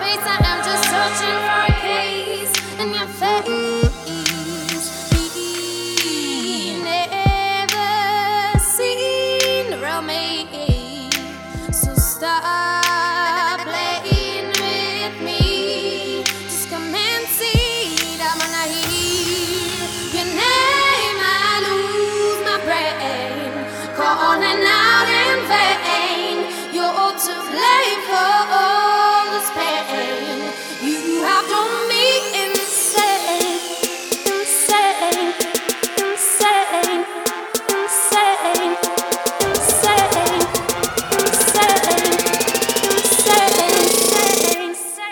face, I am just searching for a case in your face. We never seen the real me, so stop playing with me. Just come and see that when I hear your name, I lose my brain, calling out in vain. You're to blame for all this pain. You have done me insane, insane, insane, insane, insane, insane, insane,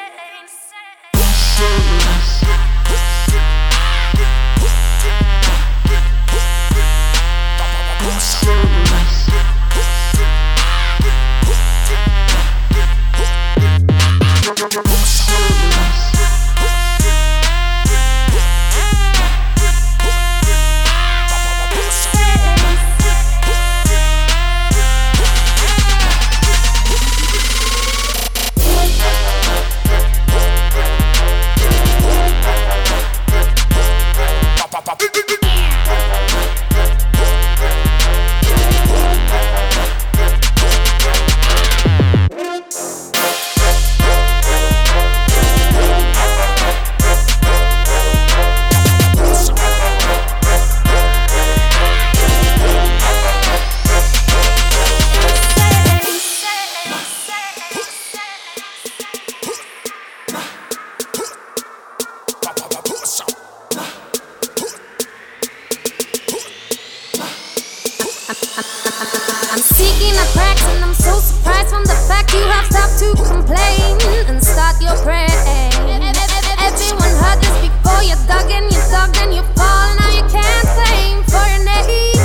I'm seeking a cracks and I'm so surprised from the fact you have stopped to complain and start your prayer. Everyone heard this before. You dug and you dug and you fall. Now you can't claim for your name.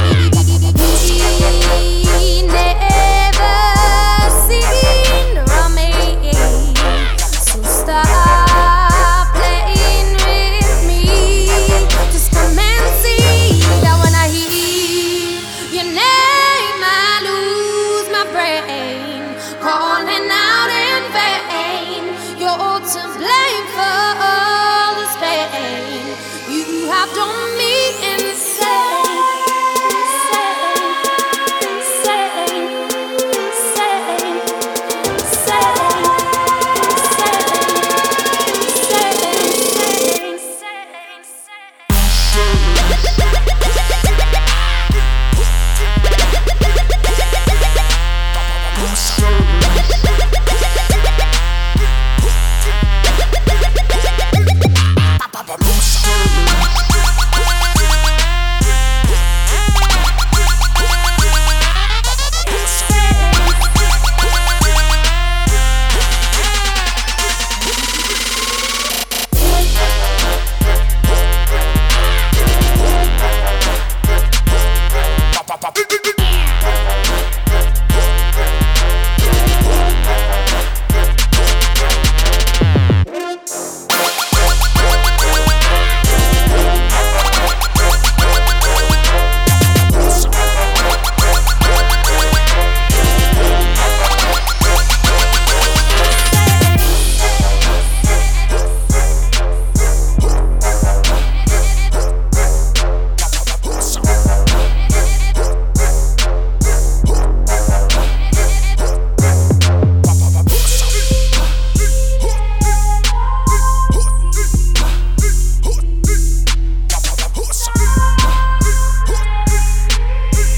Never seen the real me, so stop playing with me. Just come and see that when I hear your name, I lose my brain, calling out in vain. You're to blame for all this pain. You have done me insane, insane, insane, insane, insane, insane,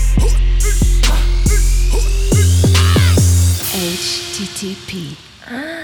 HTTP.